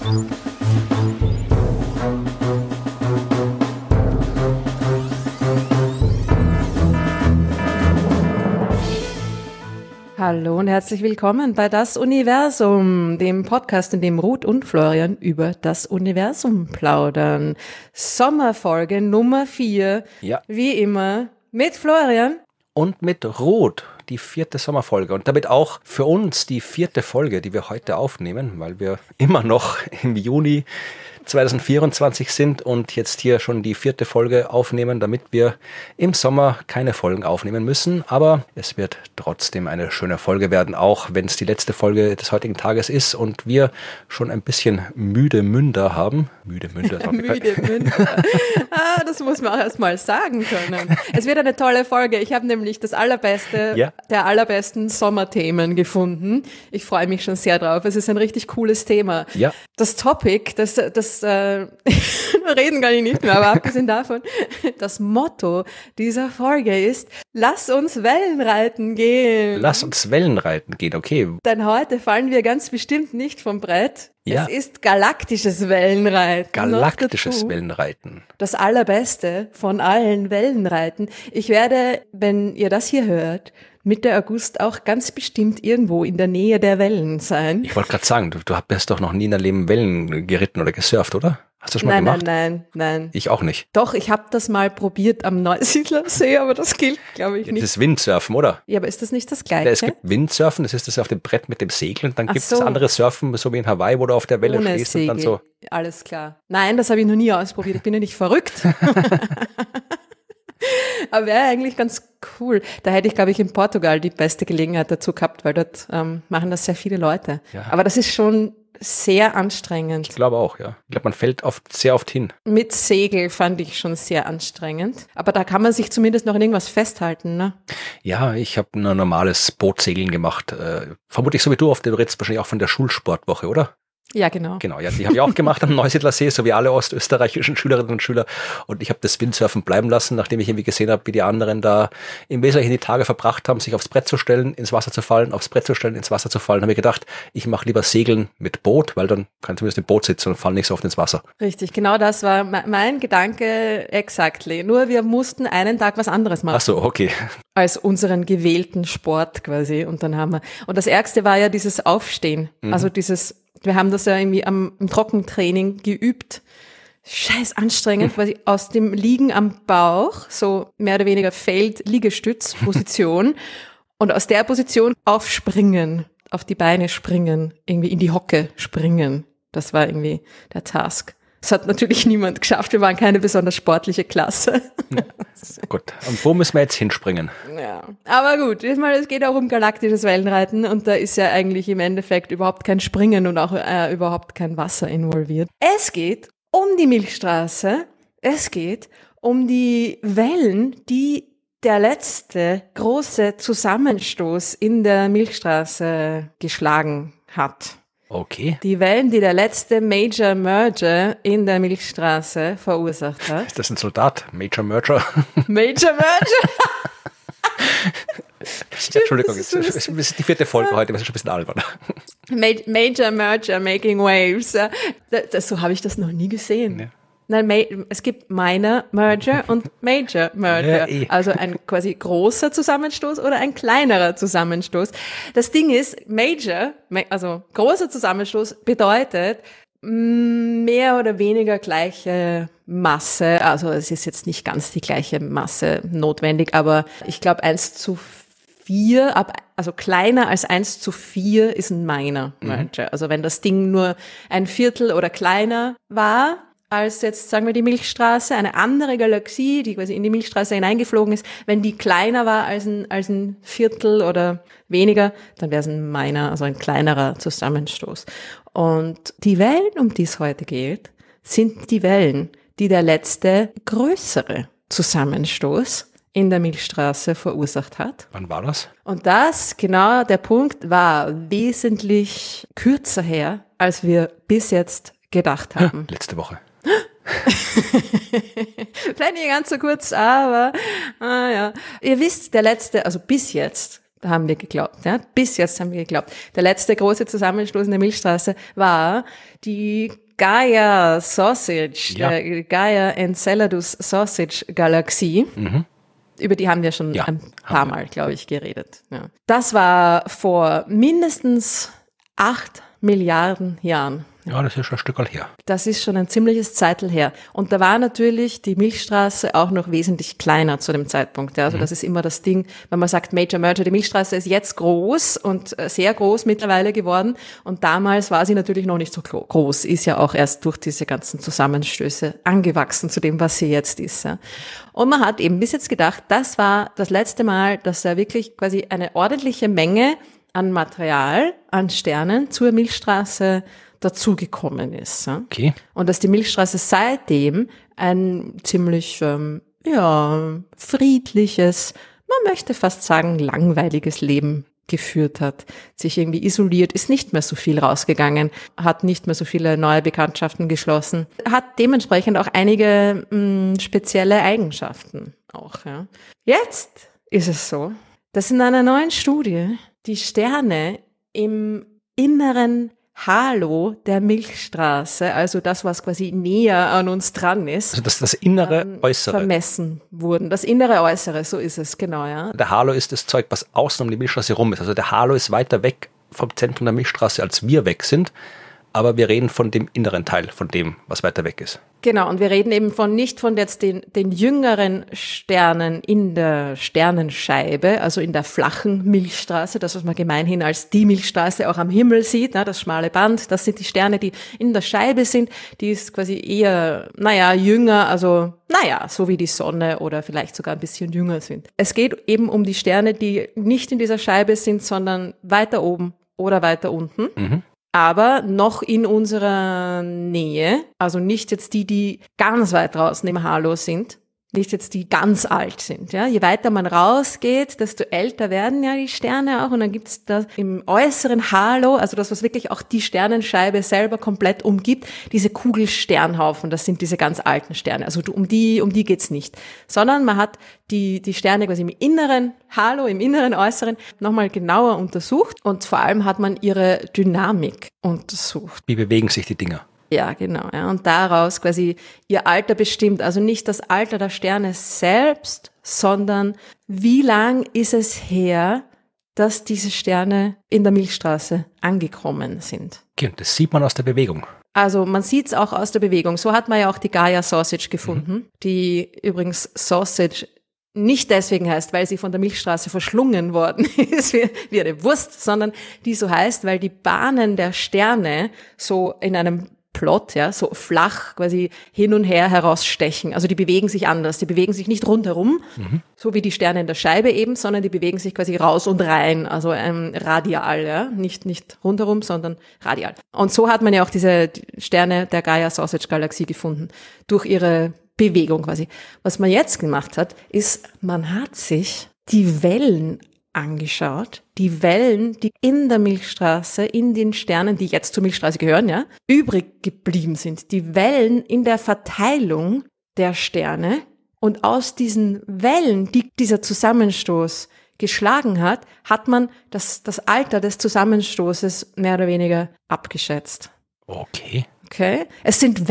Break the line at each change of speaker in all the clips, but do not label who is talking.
Hallo und herzlich willkommen bei Das Universum, dem Podcast, in dem Ruth und Florian über das Universum plaudern. Sommerfolge Nummer 4,
Ja.
Wie immer, mit Florian.
Und mit Ruth, die 4. Sommerfolge. Und damit auch für uns die 4. Folge, die wir heute aufnehmen, weil wir immer noch im Juni 2024 sind und jetzt hier schon die 4. Folge aufnehmen, damit wir im Sommer keine Folgen aufnehmen müssen. Aber es wird trotzdem eine schöne Folge werden, auch wenn es die letzte Folge des heutigen Tages ist und wir schon ein bisschen müde Münder haben. Müde Münder.
Das muss man auch erst mal sagen können. Es wird eine tolle Folge. Ich habe nämlich das Allerbeste der allerbesten Sommerthemen gefunden. Ich freue mich schon sehr drauf. Es ist ein richtig cooles Thema.
Ja.
Das Topic, reden kann ich nicht mehr, aber abgesehen davon, das Motto dieser Folge ist, lass uns Wellenreiten gehen.
Lass uns Wellenreiten gehen, okay.
Denn heute fallen wir ganz bestimmt nicht vom Brett.
Ja.
Es ist galaktisches Wellenreiten.
Galaktisches Wellenreiten.
Das Allerbeste von allen Wellenreiten. Ich werde, wenn ihr das hier hört, Mitte August auch ganz bestimmt irgendwo in der Nähe der Wellen sein.
Ich wollte gerade sagen, du hast doch noch nie in deinem Leben Wellen geritten oder gesurft, oder? Hast du das schon mal gemacht?
Nein.
Ich auch nicht.
Doch, ich habe das mal probiert am Neusiedlersee, aber das gilt, glaube ich, nicht.
Das ist Windsurfen, oder?
Ja, aber ist das nicht das Gleiche?
Es gibt Windsurfen, das ist das auf dem Brett mit dem Segel. Und dann gibt es
so.
andere Surfen, so wie in Hawaii, wo du auf der Welle
Ohne
stehst
Segel.
und dann so.
Alles klar. Nein, das habe ich noch nie ausprobiert. Ich bin ja nicht verrückt. Aber wäre eigentlich ganz cool. Da hätte ich, glaube ich, in Portugal die beste Gelegenheit dazu gehabt, weil dort machen das sehr viele Leute.
Ja.
Aber das ist schon sehr anstrengend.
Ich glaube auch, ja. Ich glaube, man fällt sehr oft hin.
Mit Segel fand ich schon sehr anstrengend. Aber da kann man sich zumindest noch in irgendwas festhalten, ne?
Ja, ich habe ein normales Bootsegeln gemacht. Vermutlich so wie du redest wahrscheinlich auch von der Schulsportwoche, oder?
Ja, genau.
Genau, ja, die habe ich auch gemacht am Neusiedlersee, so wie alle ostösterreichischen Schülerinnen und Schüler. Und ich habe das Windsurfen bleiben lassen, nachdem ich irgendwie gesehen habe, wie die anderen da im Wesentlichen die Tage verbracht haben, sich aufs Brett zu stellen, ins Wasser zu fallen, aufs Brett zu stellen, ins Wasser zu fallen. Habe ich gedacht, ich mache lieber Segeln mit Boot, weil dann kann ich zumindest im Boot sitzen und falle nicht so oft ins Wasser.
Richtig, genau das war mein Gedanke exactly. Nur wir mussten einen Tag was anderes machen.
Ach so, okay.
Als unseren gewählten Sport quasi. Und das Ärgste war ja dieses Aufstehen. Also wir haben das ja irgendwie im Trockentraining geübt. Scheiß anstrengend, weil sie aus dem Liegen am Bauch, so mehr oder weniger Feld-Liegestütz-Position und aus der Position aufspringen, auf die Beine springen, irgendwie in die Hocke springen. Das war irgendwie der Task. Das hat natürlich niemand geschafft. Wir waren keine besonders sportliche Klasse.
Gut, und wo müssen wir jetzt hinspringen?
Ja, aber gut, es geht auch um galaktisches Wellenreiten und da ist ja eigentlich im Endeffekt überhaupt kein Springen und auch überhaupt kein Wasser involviert. Es geht um die Milchstraße, es geht um die Wellen, die der letzte große Zusammenstoß in der Milchstraße geschlagen hat.
Okay.
Die Wellen, die der letzte Major Merger in der Milchstraße verursacht hat.
Ist das ein Soldat? Major Merger?
Major Merger?
Entschuldigung, es ist die 4. Folge heute, das ist schon ein bisschen albern.
Major Merger making waves. So habe ich das noch nie gesehen. Ja. Nein, es gibt Minor Merger und Major Merger. Ja, also ein quasi großer Zusammenstoß oder ein kleinerer Zusammenstoß. Das Ding ist, also großer Zusammenstoß bedeutet mehr oder weniger gleiche Masse. Also es ist jetzt nicht ganz die gleiche Masse notwendig, aber ich glaube 1:4, also kleiner als 1:4 ist ein Minor Merger. Also wenn das Ding nur ein Viertel oder kleiner war, als jetzt, sagen wir, die Milchstraße, eine andere Galaxie, die quasi in die Milchstraße hineingeflogen ist, wenn die kleiner war als ein Viertel oder weniger, dann wäre es ein Minor, also ein kleinerer Zusammenstoß. Und die Wellen, um die es heute geht, sind die Wellen, die der letzte größere Zusammenstoß in der Milchstraße verursacht hat.
Wann war das?
Und das, genau, der Punkt war wesentlich kürzer her, als wir bis jetzt gedacht haben.
Letzte Woche.
Vielleicht nicht ganz so kurz, aber ja. Ihr wisst, der letzte, also bis jetzt, Da haben wir geglaubt, ja. Bis jetzt haben wir geglaubt. Der letzte große Zusammenstoß in der Milchstraße war die Gaia Sausage, der Gaia Enceladus Sausage Galaxie. Über die haben wir schon ein paar Mal, glaube ich, geredet. Ja. Das war vor mindestens 8 Milliarden Jahren.
Ja, das ist schon ein Stück her.
Das ist schon ein ziemliches Zeitl her. Und da war natürlich die Milchstraße auch noch wesentlich kleiner zu dem Zeitpunkt. Ja. Also das ist immer das Ding, wenn man sagt Major Merger, die Milchstraße ist jetzt groß und sehr groß mittlerweile geworden. Und damals war sie natürlich noch nicht so groß, ist ja auch erst durch diese ganzen Zusammenstöße angewachsen zu dem, was sie jetzt ist. Ja. Und man hat eben bis jetzt gedacht, das war das letzte Mal, dass da wirklich quasi eine ordentliche Menge an Material, an Sternen zur Milchstraße dazugekommen ist. Ja?
Okay.
Und dass die Milchstraße seitdem ein ziemlich friedliches, man möchte fast sagen langweiliges Leben geführt hat, sich irgendwie isoliert, ist nicht mehr so viel rausgegangen, hat nicht mehr so viele neue Bekanntschaften geschlossen, hat dementsprechend auch einige spezielle Eigenschaften auch. Ja? Jetzt ist es so, dass in einer neuen Studie die Sterne im inneren Halo der Milchstraße, also das, was quasi näher an uns dran ist.
Also das innere Äußere.
Vermessen wurden. Das innere Äußere, so ist es, genau, ja.
Der Halo ist das Zeug, was außen um die Milchstraße rum ist. Also der Halo ist weiter weg vom Zentrum der Milchstraße, als wir weg sind. Aber wir reden von dem inneren Teil, von dem, was weiter weg ist.
Genau, und wir reden eben nicht von jetzt den jüngeren Sternen in der Sternenscheibe, also in der flachen Milchstraße, das, was man gemeinhin als die Milchstraße auch am Himmel sieht, das schmale Band, das sind die Sterne, die in der Scheibe sind, die ist quasi eher, jünger, also, so wie die Sonne oder vielleicht sogar ein bisschen jünger sind. Es geht eben um die Sterne, die nicht in dieser Scheibe sind, sondern weiter oben oder weiter unten. Aber noch in unserer Nähe, also nicht jetzt die ganz weit draußen im Halo sind, nicht jetzt die ganz alt sind. Ja? Je weiter man rausgeht, desto älter werden ja die Sterne auch und dann gibt's da im äußeren Halo, also das, was wirklich auch die Sternenscheibe selber komplett umgibt, diese Kugelsternhaufen, das sind diese ganz alten Sterne. Also um die geht's nicht, sondern man hat die Sterne quasi im inneren Halo, im inneren Äußeren nochmal genauer untersucht und vor allem hat man ihre Dynamik untersucht.
Wie bewegen sich die Dinger?
Ja, genau. Ja. Und daraus quasi ihr Alter bestimmt. Also nicht das Alter der Sterne selbst, sondern wie lang ist es her, dass diese Sterne in der Milchstraße angekommen sind.
Okay, das sieht man aus der Bewegung.
Also man sieht es auch aus der Bewegung. So hat man ja auch die Gaia Sausage gefunden, die übrigens Sausage nicht deswegen heißt, weil sie von der Milchstraße verschlungen worden ist, wie eine Wurst, sondern die so heißt, weil die Bahnen der Sterne so in einem Plot, so flach quasi hin und her herausstechen. Also die bewegen sich anders. Die bewegen sich nicht rundherum, so wie die Sterne in der Scheibe eben, sondern die bewegen sich quasi raus und rein, also radial, ja. Nicht rundherum, sondern radial. Und so hat man ja auch diese Sterne der Gaia Sausage Galaxie gefunden. Durch ihre Bewegung quasi. Was man jetzt gemacht hat, ist, man hat sich die Wellen angeschaut, die Wellen, die in der Milchstraße, in den Sternen, die jetzt zur Milchstraße gehören, übrig geblieben sind. Die Wellen in der Verteilung der Sterne und aus diesen Wellen, die dieser Zusammenstoß geschlagen hat, hat man das Alter des Zusammenstoßes mehr oder weniger abgeschätzt.
Okay.
Es sind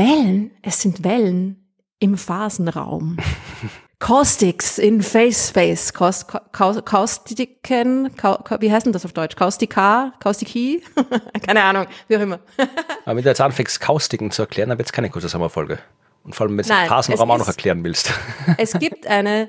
Wellen im Phasenraum. Caustics in Phase Space. Kaustiken, wie heißt denn das auf Deutsch? Kaustiki? Keine Ahnung, wie auch immer.
Aber wenn du jetzt anfängst, Kaustiken zu erklären, dann wird es keine kurze Sommerfolge. Und vor allem, wenn du den Phasenraum auch noch erklären willst.
Es gibt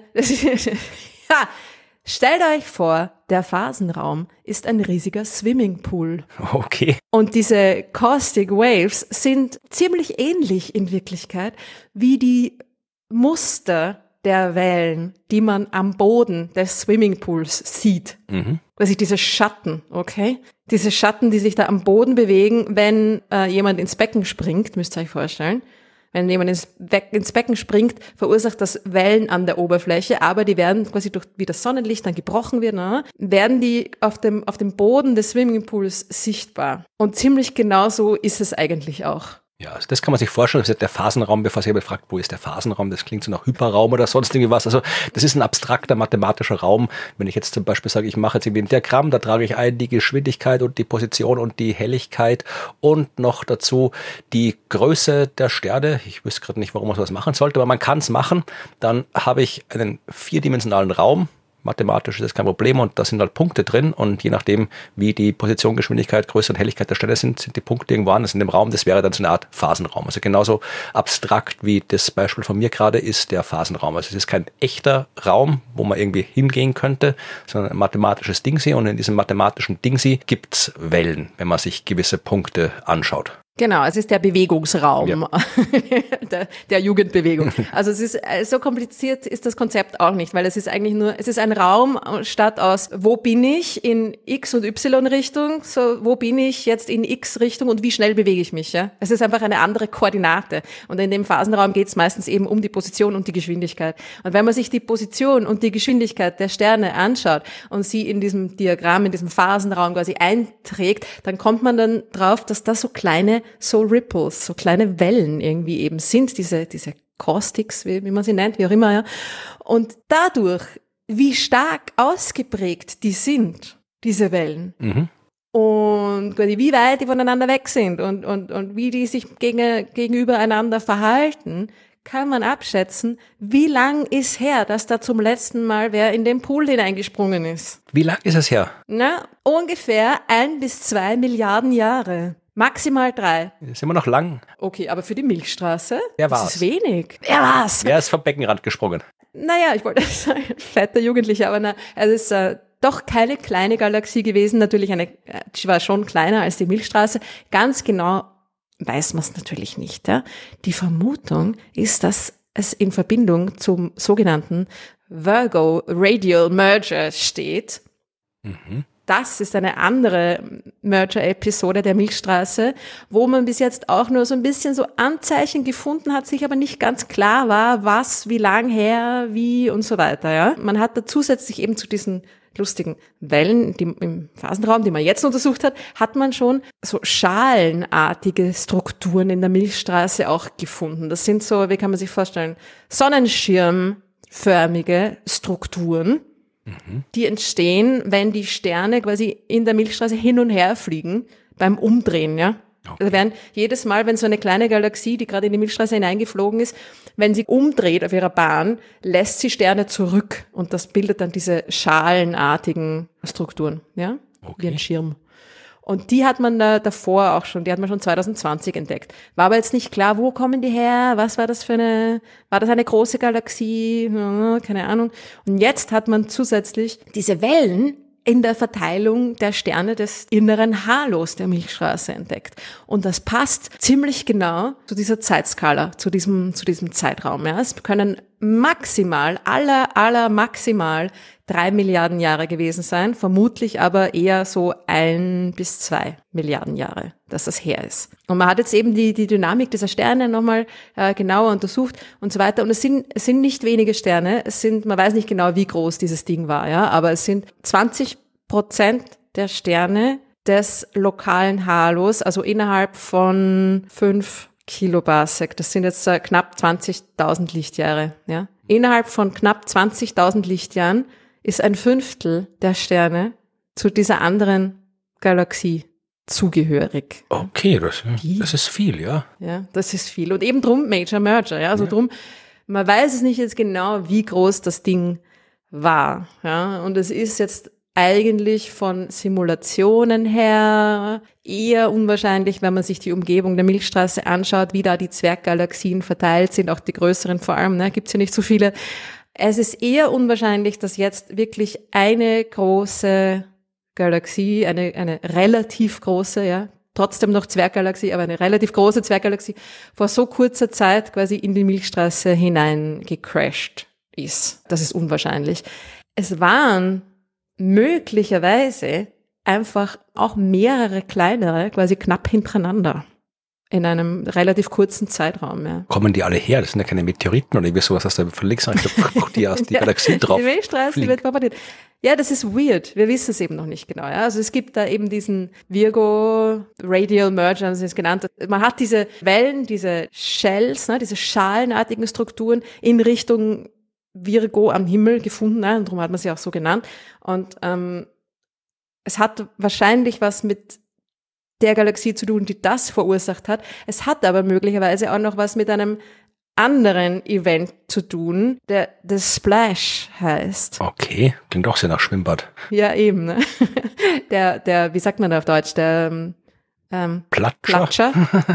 stellt euch vor, der Phasenraum ist ein riesiger Swimmingpool.
Okay.
Und diese Caustic Waves sind ziemlich ähnlich in Wirklichkeit wie die Muster der Wellen, die man am Boden des Swimmingpools sieht. Also diese Schatten, okay? Diese Schatten, die sich da am Boden bewegen, wenn jemand ins Becken springt, müsst ihr euch vorstellen. Wenn jemand ins Becken springt, verursacht das Wellen an der Oberfläche, aber die werden quasi wie das Sonnenlicht dann gebrochen wird, werden die auf dem Boden des Swimmingpools sichtbar. Und ziemlich genau so ist es eigentlich auch.
Ja, also das kann man sich vorstellen. Das ist der Phasenraum, bevor sich jemand fragt, wo ist der Phasenraum? Das klingt so nach Hyperraum oder sonst irgendwie was. Also das ist ein abstrakter mathematischer Raum. Wenn ich jetzt zum Beispiel sage, ich mache jetzt irgendwie ein Diagramm, da trage ich ein die Geschwindigkeit und die Position und die Helligkeit und noch dazu die Größe der Sterne. Ich wüsste gerade nicht, warum man sowas machen sollte, aber man kann es machen. Dann habe ich einen vierdimensionalen Raum. Mathematisch ist das kein Problem und da sind halt Punkte drin und je nachdem, wie die Position, Geschwindigkeit, Größe und Helligkeit der Sterne sind die Punkte irgendwo anders in dem Raum. Das wäre dann so eine Art Phasenraum. Also genauso abstrakt wie das Beispiel von mir gerade ist der Phasenraum. Also es ist kein echter Raum, wo man irgendwie hingehen könnte, sondern ein mathematisches Dingsy und in diesem mathematischen Dingsy gibt's Wellen, wenn man sich gewisse Punkte anschaut.
Genau, es ist der Bewegungsraum der Jugendbewegung. Also es ist so kompliziert ist das Konzept auch nicht, weil es ist eigentlich nur, es ist ein Raum statt aus, wo bin ich in X und Y Richtung, so wo bin ich jetzt in X Richtung und wie schnell bewege ich mich, ja? Es ist einfach eine andere Koordinate und in dem Phasenraum geht es meistens eben um die Position und die Geschwindigkeit. Und wenn man sich die Position und die Geschwindigkeit der Sterne anschaut und sie in diesem Diagramm, in diesem Phasenraum quasi einträgt, dann kommt man dann drauf, dass das so Ripples, so kleine Wellen irgendwie eben sind, diese Caustics, wie man sie nennt, wie auch immer, ja. Und dadurch, wie stark ausgeprägt die sind, diese Wellen, und wie weit die voneinander weg sind und wie die sich gegenüber einander verhalten, kann man abschätzen, wie lang ist her, dass da zum letzten Mal wer in den Pool hineingesprungen ist.
Wie lang ist es her?
Na, ungefähr 1 bis 2 Milliarden Jahre. Maximal 3.
Das ist immer noch lang.
Okay, aber für die Milchstraße?
Wer war's?
Das ist wenig. Wer war's?
Wer ist vom Beckenrand gesprungen?
Naja, ich wollte sagen, fetter Jugendlicher, aber es ist doch keine kleine Galaxie gewesen. Natürlich die war schon kleiner als die Milchstraße. Ganz genau weiß man es natürlich nicht. Ja? Die Vermutung ist, dass es in Verbindung zum sogenannten Virgo Radial Merger steht. Das ist eine andere Merger-Episode der Milchstraße, wo man bis jetzt auch nur so ein bisschen so Anzeichen gefunden hat, sich aber nicht ganz klar war, was, wie lang her, wie und so weiter. Ja, man hat da zusätzlich eben zu diesen lustigen Wellen im Phasenraum, die man jetzt untersucht hat man schon so schalenartige Strukturen in der Milchstraße auch gefunden. Das sind so, wie kann man sich vorstellen, sonnenschirmförmige Strukturen. Die entstehen, wenn die Sterne quasi in der Milchstraße hin und her fliegen beim Umdrehen, ja. Okay. Also werden jedes Mal, wenn so eine kleine Galaxie, die gerade in die Milchstraße hineingeflogen ist, wenn sie umdreht auf ihrer Bahn, lässt sie Sterne zurück und das bildet dann diese schalenartigen Strukturen, ja, wie ein Schirm. Und die hat man davor auch schon, die hat man schon 2020 entdeckt. War aber jetzt nicht klar, wo kommen die her, was war das war das eine große Galaxie, keine Ahnung. Und jetzt hat man zusätzlich diese Wellen in der Verteilung der Sterne des inneren Halos der Milchstraße entdeckt. Und das passt ziemlich genau zu dieser Zeitskala, zu diesem Zeitraum. Ja. Es können maximal, maximal 3 Milliarden Jahre gewesen sein, vermutlich aber eher so 1 bis 2 Milliarden Jahre, dass das her ist. Und man hat jetzt eben die Dynamik dieser Sterne nochmal genauer untersucht und so weiter. Und es sind nicht wenige Sterne, man weiß nicht genau, wie groß dieses Ding war, ja, aber es sind 20% der Sterne des lokalen Halos, also innerhalb von 5 Kiloparsec, das sind jetzt knapp 20.000 Lichtjahre, ja. Innerhalb von knapp 20.000 Lichtjahren ist 1/5 der Sterne zu dieser anderen Galaxie zugehörig.
Okay, das ist viel, ja.
Ja, das ist viel. Und eben drum Major Merger, ja, also drum, man weiß es nicht jetzt genau, wie groß das Ding war, ja. Und es ist jetzt eigentlich von Simulationen her eher unwahrscheinlich, wenn man sich die Umgebung der Milchstraße anschaut, wie da die Zwerggalaxien verteilt sind, auch die größeren vor allem, ne, gibt's ja nicht so viele. Es ist eher unwahrscheinlich, dass jetzt wirklich eine große Galaxie, eine relativ große, ja, trotzdem noch Zwerggalaxie, aber eine relativ große Zwerggalaxie vor so kurzer Zeit quasi in die Milchstraße hinein gecrashed ist. Das ist unwahrscheinlich. Es waren möglicherweise einfach auch mehrere kleinere, quasi knapp hintereinander. in einem relativ kurzen Zeitraum. Ja.
Kommen die alle her? Das sind ja keine Meteoriten oder wie sowas aus der Verlegenheit, die aus die Galaxie drauf.
Die Milchstraße, die wird bombardiert. Ja, das ist weird. Wir wissen es eben noch nicht genau. Ja. Also es gibt da eben diesen Virgo Radial Merger, haben sie es genannt. Man hat diese Wellen, diese Shells, ne, diese schalenartigen Strukturen in Richtung Virgo am Himmel gefunden. Ne, und darum hat man sie auch so genannt. Und es hat wahrscheinlich was mit der Galaxie zu tun, die das verursacht hat. Es hat aber möglicherweise auch noch was mit einem anderen Event zu tun, der The Splash heißt.
Okay, klingt auch sehr nach Schwimmbad.
Ja, eben. Ne? Der, wie sagt man da auf Deutsch? Der
Platscher.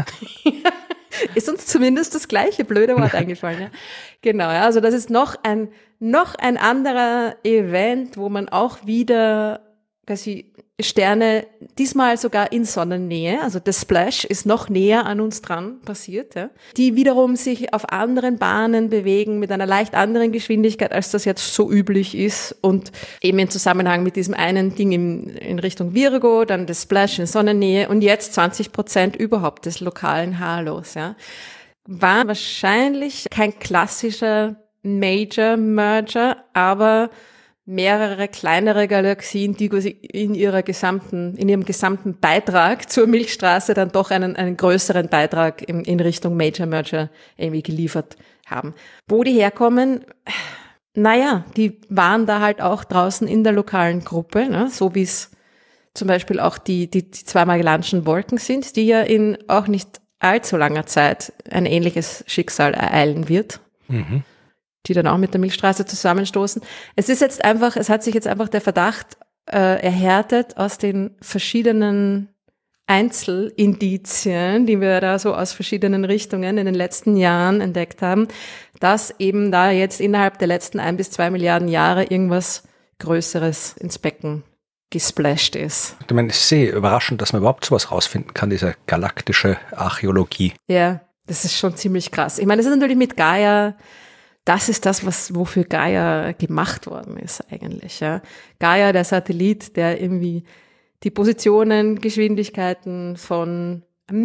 Ist uns zumindest das gleiche blöde Wort eingefallen. Ja? Genau, ja, also das ist noch ein anderer Event, wo man auch wieder quasi Sterne, diesmal sogar in Sonnennähe, also der Splash ist noch näher an uns dran passiert, ja, die wiederum sich auf anderen Bahnen bewegen mit einer leicht anderen Geschwindigkeit, als das jetzt so üblich ist und eben im Zusammenhang mit diesem einen Ding in Richtung Virgo, dann der Splash in Sonnennähe und jetzt 20% überhaupt des lokalen Halos, ja. War wahrscheinlich kein klassischer Major Merger, aber mehrere kleinere Galaxien, die in ihrem gesamten Beitrag zur Milchstraße dann doch einen größeren Beitrag in Richtung Major Merger irgendwie geliefert haben. Wo die herkommen, naja, die waren da halt auch draußen in der lokalen Gruppe, ne? So wie es zum Beispiel auch die zwei Magellanischen Wolken sind, die ja in auch nicht allzu langer Zeit ein ähnliches Schicksal ereilen wird. Mhm. Die dann auch mit der Milchstraße zusammenstoßen. Es hat sich jetzt einfach der Verdacht erhärtet aus den verschiedenen Einzelindizien, die wir da so aus verschiedenen Richtungen in den letzten Jahren entdeckt haben, dass eben da jetzt innerhalb der letzten 1 bis 2 Milliarden Jahre irgendwas Größeres ins Becken gesplasht ist.
Ich meine, es ist sehr überraschend, dass man überhaupt sowas rausfinden kann, diese galaktische Archäologie.
Ja, das ist schon ziemlich krass. Ich meine, das ist natürlich mit Gaia. Das ist das, wofür Gaia gemacht worden ist eigentlich. Ja. Gaia, der Satellit, der irgendwie die Positionen, Geschwindigkeiten von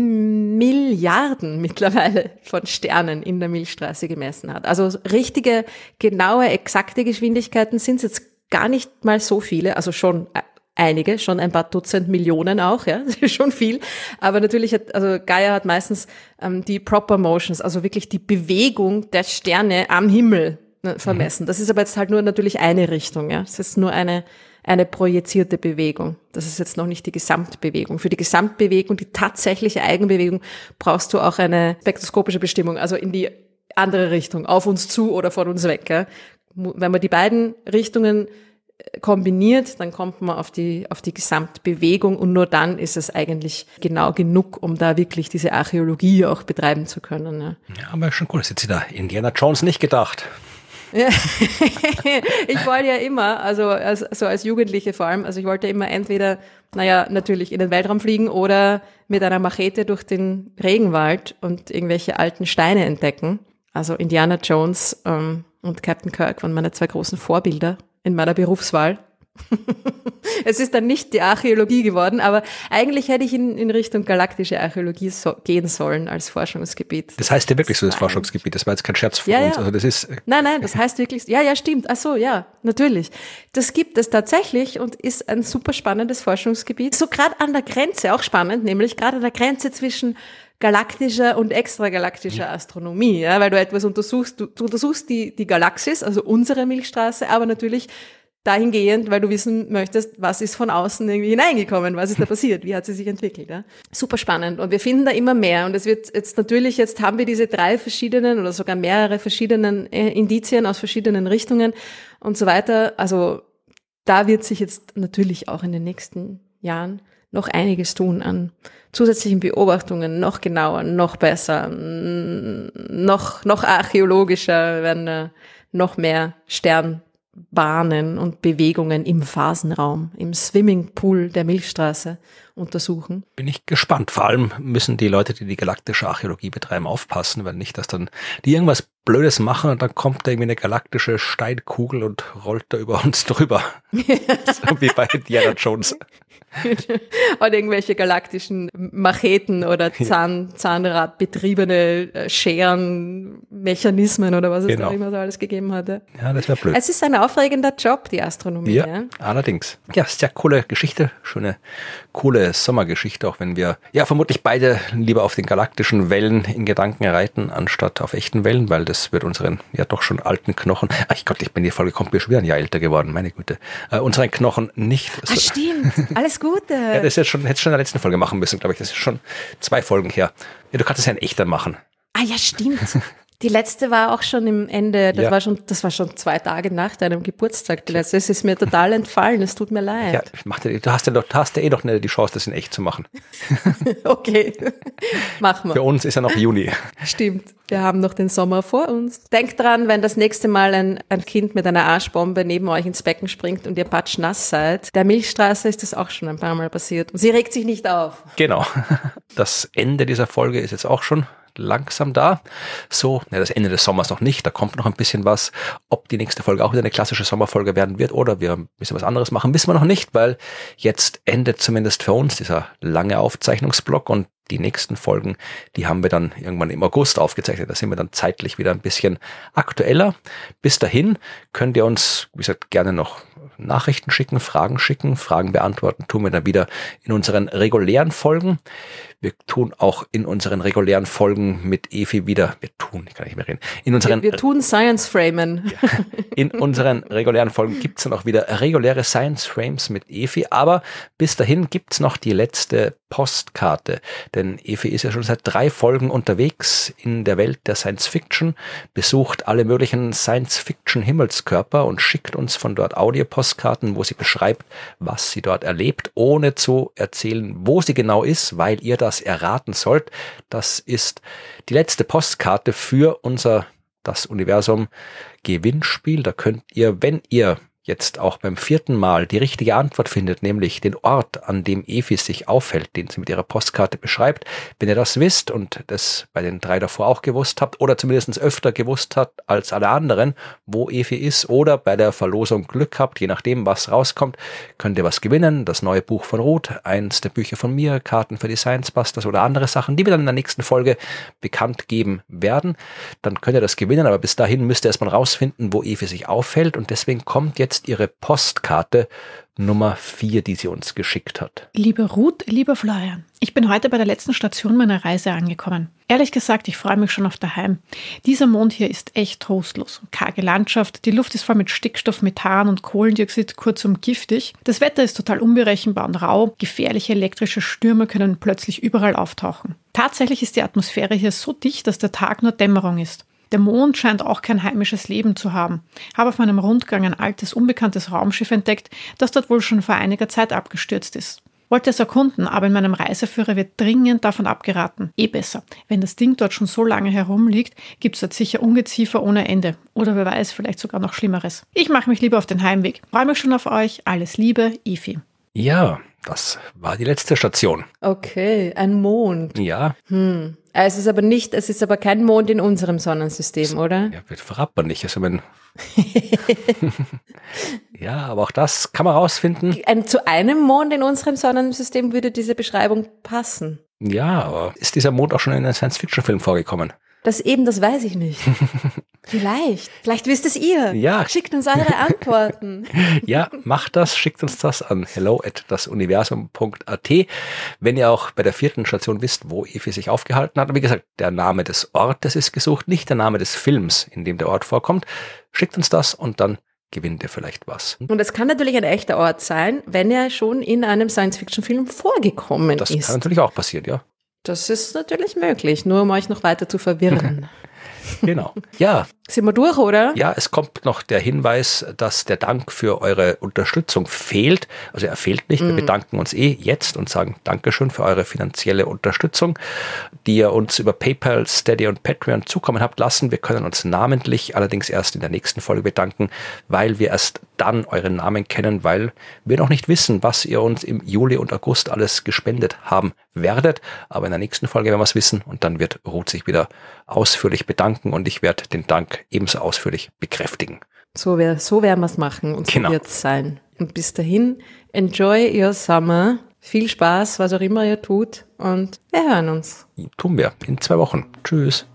Milliarden mittlerweile von Sternen in der Milchstraße gemessen hat. Also richtige, genaue, exakte Geschwindigkeiten sind es jetzt gar nicht mal so viele, also schon einige, schon ein paar Dutzend Millionen auch, ja, das ist schon viel. Aber natürlich Gaia hat meistens die Proper Motions, also wirklich die Bewegung der Sterne am Himmel vermessen. Das ist aber jetzt halt nur natürlich eine Richtung, ja. Das ist nur eine projizierte Bewegung. Das ist jetzt noch nicht die Gesamtbewegung. Für die Gesamtbewegung, die tatsächliche Eigenbewegung, brauchst du auch eine spektroskopische Bestimmung, also in die andere Richtung, auf uns zu oder von uns weg, ja. Wenn man die beiden Richtungen kombiniert, dann kommt man auf die Gesamtbewegung und nur dann ist es eigentlich genau genug, um da wirklich diese Archäologie auch betreiben zu können. Ja,
aber schon cool, das hätte sich da Indiana Jones nicht gedacht.
Ja. Ich wollte ja immer, also als Jugendliche vor allem, also ich wollte immer entweder, natürlich in den Weltraum fliegen oder mit einer Machete durch den Regenwald und irgendwelche alten Steine entdecken. Also Indiana Jones und Captain Kirk waren meine 2 großen Vorbilder in meiner Berufswahl. Es ist dann nicht die Archäologie geworden, aber eigentlich hätte ich in Richtung galaktische Archäologie gehen sollen als Forschungsgebiet.
Das heißt ja wirklich so, das Forschungsgebiet. Das war jetzt kein Scherz von uns. Also das ist
Nein, das heißt wirklich, ja, stimmt. Ach so, ja, natürlich. Das gibt es tatsächlich und ist ein super spannendes Forschungsgebiet. So gerade an der Grenze, auch spannend, nämlich gerade an der Grenze zwischen galaktischer und extragalaktischer Astronomie, ja, weil du etwas untersuchst, du untersuchst die Galaxis, also unsere Milchstraße, aber natürlich dahingehend, weil du wissen möchtest, was ist von außen irgendwie hineingekommen, was ist da passiert, wie hat sie sich entwickelt. Ja? Super spannend und wir finden da immer mehr und es wird jetzt haben wir diese 3 verschiedenen oder sogar mehrere verschiedenen Indizien aus verschiedenen Richtungen und so weiter. Also da wird sich jetzt natürlich auch in den nächsten Jahren noch einiges tun an zusätzlichen Beobachtungen, noch genauer, noch besser, noch archäologischer, werden noch mehr Sternbahnen und Bewegungen im Phasenraum, im Swimmingpool der Milchstraße untersuchen.
Bin ich gespannt. Vor allem müssen die Leute, die galaktische Archäologie betreiben, aufpassen, weil nicht, dass dann die irgendwas Blödes machen und dann kommt da irgendwie eine galaktische Steinkugel und rollt da über uns drüber. So wie bei Indiana Jones.
Oder irgendwelche galaktischen Macheten oder Zahnradbetriebene Scherenmechanismen oder was es da immer so alles gegeben hatte.
Ja, das wäre blöd.
Es ist ein aufregender Job, die Astronomie.
Ja, allerdings. Ja, sehr coole Geschichte, schöne, coole Sommergeschichte, auch wenn wir ja vermutlich beide lieber auf den galaktischen Wellen in Gedanken reiten, anstatt auf echten Wellen, weil das wird unseren ja doch schon alten Knochen, ach Gott, ich bin die Folge kommt mir schon wieder ein Jahr älter geworden, meine Güte, unseren Knochen nicht.
Ach stimmt, alles Gute.
Ja, das hätte schon in der letzten Folge machen müssen, glaube ich. Das ist schon 2 Folgen her. Ja, du kannst es ja in echter machen.
Ah ja, stimmt. Die letzte war auch schon im Ende, das war schon 2 Tage nach deinem Geburtstag. Die letzte, es ist mir total entfallen, es tut mir leid.
Ja, du hast ja eh noch die Chance, das in echt zu machen.
Okay, machen wir.
Für uns ist ja noch Juni.
Stimmt, wir haben noch den Sommer vor uns. Denkt dran, wenn das nächste Mal ein Kind mit einer Arschbombe neben euch ins Becken springt und ihr patschnass seid. Der Milchstraße ist das auch schon ein paar Mal passiert. Und sie regt sich nicht auf.
Genau. Das Ende dieser Folge ist jetzt auch schon langsam da. So, das Ende des Sommers noch nicht, da kommt noch ein bisschen was. Ob die nächste Folge auch wieder eine klassische Sommerfolge werden wird oder wir ein bisschen was anderes machen, wissen wir noch nicht, weil jetzt endet zumindest für uns dieser lange Aufzeichnungsblock und die nächsten Folgen, die haben wir dann irgendwann im August aufgezeichnet. Da sind wir dann zeitlich wieder ein bisschen aktueller. Bis dahin könnt ihr uns, wie gesagt, gerne noch Nachrichten schicken, Fragen beantworten, tun wir dann wieder in unseren regulären Folgen. Wir tun auch in unseren regulären Folgen mit Evi wieder, ich kann nicht mehr reden,
wir tun Science Framen.
Ja, in unseren regulären Folgen gibt's dann auch wieder reguläre Science Frames mit Evi, aber bis dahin gibt's noch die letzte Postkarte, denn Evi ist ja schon seit 3 Folgen unterwegs in der Welt der Science Fiction, besucht alle möglichen Science Fiction Himmelskörper und schickt uns von dort Audiopostkarten, wo sie beschreibt, was sie dort erlebt, ohne zu erzählen, wo sie genau ist, weil ihr das erraten sollt. Das ist die letzte Postkarte für unser Das Universum Gewinnspiel. Da könnt ihr, wenn ihr jetzt auch beim 4. Mal die richtige Antwort findet, nämlich den Ort, an dem Evi sich aufhält, den sie mit ihrer Postkarte beschreibt. Wenn ihr das wisst und das bei den 3 davor auch gewusst habt oder zumindest öfter gewusst habt als alle anderen, wo Evi ist oder bei der Verlosung Glück habt, je nachdem, was rauskommt, könnt ihr was gewinnen. Das neue Buch von Ruth, eins der Bücher von mir, Karten für die Science Busters oder andere Sachen, die wir dann in der nächsten Folge bekannt geben werden. Dann könnt ihr das gewinnen, aber bis dahin müsst ihr erstmal rausfinden, wo Evi sich aufhält und deswegen kommt jetzt ihre Postkarte Nummer 4, die sie uns geschickt hat.
Liebe Ruth, lieber Florian, ich bin heute bei der letzten Station meiner Reise angekommen. Ehrlich gesagt, ich freue mich schon auf daheim. Dieser Mond hier ist echt trostlos. Karge Landschaft, die Luft ist voll mit Stickstoff, Methan und Kohlendioxid, kurzum giftig. Das Wetter ist total unberechenbar und rau. Gefährliche elektrische Stürme können plötzlich überall auftauchen. Tatsächlich ist die Atmosphäre hier so dicht, dass der Tag nur Dämmerung ist. Der Mond scheint auch kein heimisches Leben zu haben. Habe auf meinem Rundgang ein altes, unbekanntes Raumschiff entdeckt, das dort wohl schon vor einiger Zeit abgestürzt ist. Wollte es erkunden, aber in meinem Reiseführer wird dringend davon abgeraten. Besser. Wenn das Ding dort schon so lange herumliegt, gibt es dort sicher Ungeziefer ohne Ende. Oder wer weiß, vielleicht sogar noch Schlimmeres. Ich mache mich lieber auf den Heimweg. Freue mich schon auf euch. Alles Liebe, Evi.
Ja, das war die letzte Station.
Okay, ein Mond.
Ja.
Es ist aber kein Mond in unserem Sonnensystem, oder?
Ja, verrat man nicht. Also ja, aber auch das kann man rausfinden.
Zu einem Mond in unserem Sonnensystem würde diese Beschreibung passen.
Ja, aber ist dieser Mond auch schon in einem Science-Fiction-Film vorgekommen?
Das weiß ich nicht. Vielleicht wisst es ihr.
Ja.
Schickt uns eure Antworten.
Ja, macht das, schickt uns das an hello@dasuniversum.at. Wenn ihr auch bei der 4. Station wisst, wo Evi sich aufgehalten hat. Und wie gesagt, der Name des Ortes ist gesucht, nicht der Name des Films, in dem der Ort vorkommt. Schickt uns das und dann gewinnt ihr vielleicht was.
Und es kann natürlich ein echter Ort sein, wenn er schon in einem Science-Fiction-Film vorgekommen ist.
Das kann natürlich auch passieren, ja.
Das ist natürlich möglich, nur um euch noch weiter zu verwirren.
Genau. Ja.
Sind wir durch, oder?
Ja, es kommt noch der Hinweis, dass der Dank für eure Unterstützung fehlt. Also er fehlt nicht. Wir bedanken uns jetzt und sagen Dankeschön für eure finanzielle Unterstützung, die ihr uns über PayPal, Steady und Patreon zukommen habt lassen. Wir können uns namentlich allerdings erst in der nächsten Folge bedanken, weil wir erst dann euren Namen kennen, weil wir noch nicht wissen, was ihr uns im Juli und August alles gespendet haben werdet. Aber in der nächsten Folge werden wir es wissen und dann wird Ruth sich wieder ausführlich bedanken. danken und ich werde den Dank ebenso ausführlich bekräftigen.
So werden wir es machen und so wird es sein. Und bis dahin, enjoy your summer. Viel Spaß, was auch immer ihr tut und wir hören uns.
Tun wir in 2 Wochen. Tschüss.